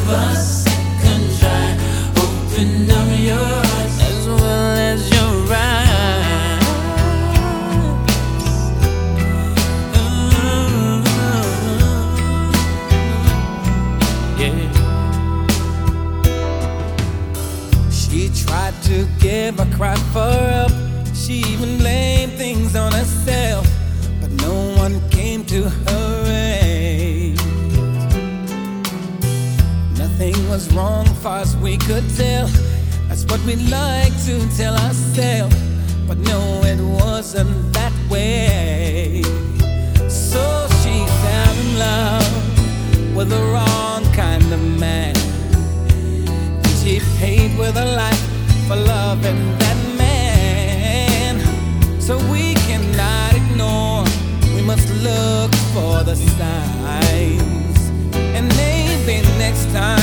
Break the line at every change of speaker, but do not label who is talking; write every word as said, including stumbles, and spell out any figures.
of us can try. Open up your heart as well as your eyes. Ooh, yeah.
She tried to give a cry for help. She even blamed things on herself, but no one came to her aid. Nothing was wrong far as we could tell. That's what we like to tell ourselves, but no, it wasn't that way. So she fell in love with the wrong kind of man, and she paid with her life for loving that man. So we cannot ignore, we must look for the signs, and maybe next time